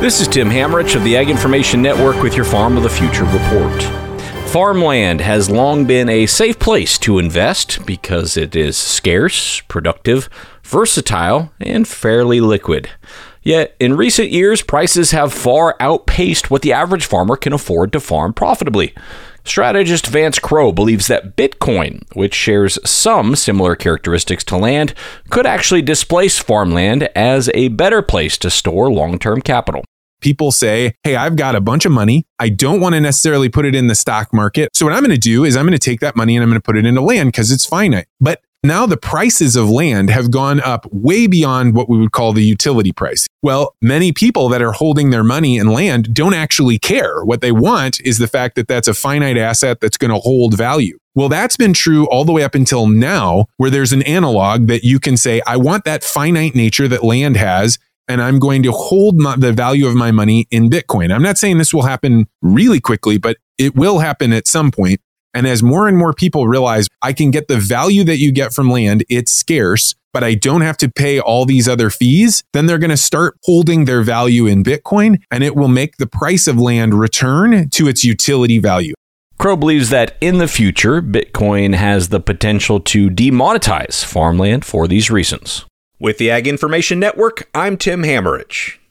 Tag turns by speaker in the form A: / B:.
A: This is Tim Hammerich of the Ag Information Network with your Farm of the Future report. Farmland has long been a safe place to invest because it is scarce, productive, versatile, and fairly liquid. Yet, in recent years, prices have far outpaced what the average farmer can afford to farm profitably. Strategist Vance Crowe believes that Bitcoin, which shares some similar characteristics to land, could actually displace farmland as a better place to store long-term capital.
B: People say, hey, I've got a bunch of money. I don't want to necessarily put it in the stock market. So what I'm going to do is I'm going to take that money and I'm going to put it into land because it's finite. But now the prices of land have gone up way beyond what we would call the utility price. Well, many people that are holding their money in land don't actually care. What they want is the fact that that's a finite asset that's going to hold value. Well, that's been true all the way up until now, where there's an analog that you can say, I want that finite nature that land has, and I'm going to hold the value of my money in Bitcoin. I'm not saying this will happen really quickly, but it will happen at some point. And as more and more people realize I can get the value that you get from land, it's scarce, but I don't have to pay all these other fees, then they're going to start holding their value in Bitcoin, and it will make the price of land return to its utility value.
A: Crowe believes that in the future, Bitcoin has the potential to demonetize farmland for these reasons. With the Ag Information Network, I'm Tim Hammerich.